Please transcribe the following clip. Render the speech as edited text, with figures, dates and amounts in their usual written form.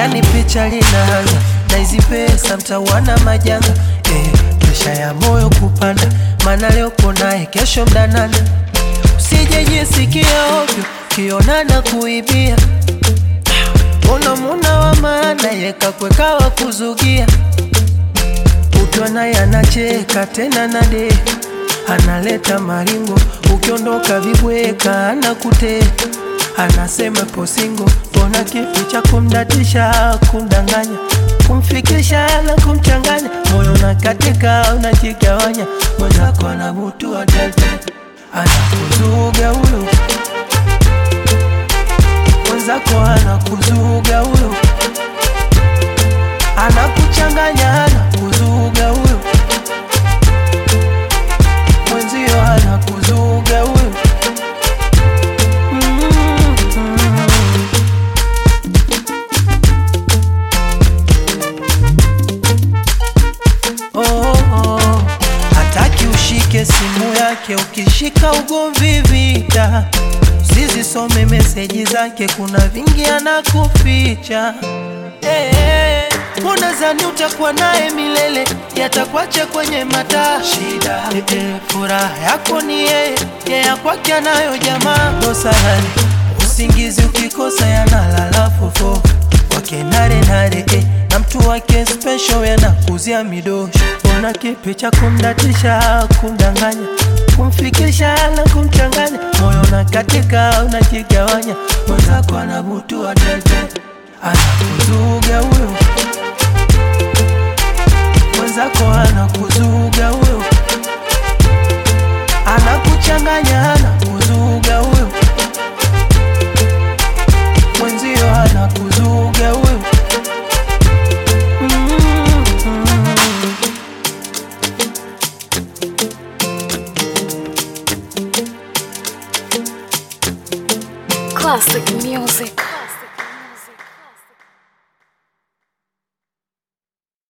Yani picha linaanza na hizi pesa mtawana majanga. Presha ya moyo kupanda, maana leo ponae kesho mdanana. Usije jisikia ovyo kionana kuibia. Muna wa maana yeka kweka wa kuzugia. Ukiona yanacheka tena nade, analeta maringo. Ukiondoka vibweka anakute, anasema posingo. Pona kipi cha kumdatisha, kumdanganya, kumfikisha na kumchanganya. Moyo unakatika unajigawanya, mwenzako anabutua delta, anakuzuga huyo. Mwenzako anakuzuga huyo, anakuchanganya, anakuzuga huyo. Mwenzio anakuzuga huyo. Hataki ushike simu yake, ukishika ugomvi vita. Usizisome meseji zake, kuna vingi anakuficha. Unadhani utakuwa naye milele, yatakuacha kwenye mataa. Shida furaha yako ni yeye kwake anayo jamaa. Dosari usingizi ukikosa yanalala fofo. Wake nare nare na mtu wake special yanakuzia midosho. Una kipi cha kumdatisha, kumdanganya, kumfikisha na kumchanganya. Moyo unakatika unajigawanya, mwenzako anabutua delta, anakuzuga huyo. Mwenzako anakuzuga huyo, anakuchanganya, anakuzuga huyo. Mwenzio anakuzuga huyo. Classic music.